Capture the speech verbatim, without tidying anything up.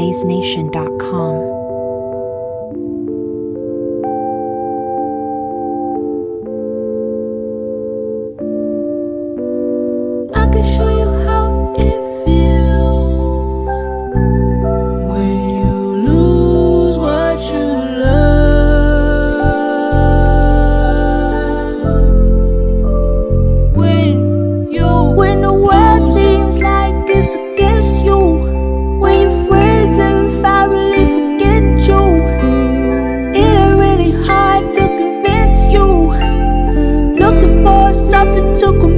blaze nation dot com. I can show you how it feels when you lose what you love. When you, when the world seems like it's against you, when your friends and family forget you, it ain't really hard to convince you. Looking for something to convince